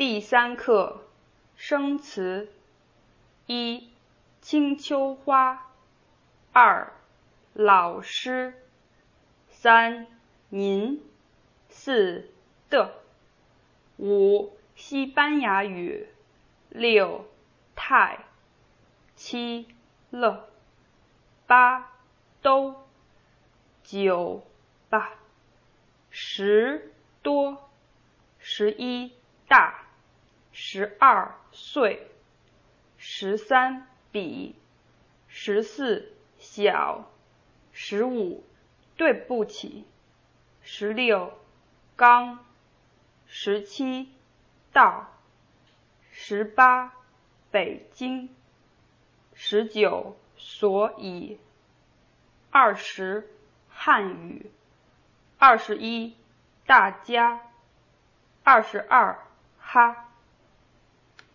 第3课生词：一、青丘花；二、老师；三、您；四、的；五、西班牙语；六、太；七、了；八、都；九、吧；十、多；11、大；12、岁；13、比；14、小；15、对不起；16、刚；17、到；18、北京；19、所以；20、汉语；21、大家；22、哈。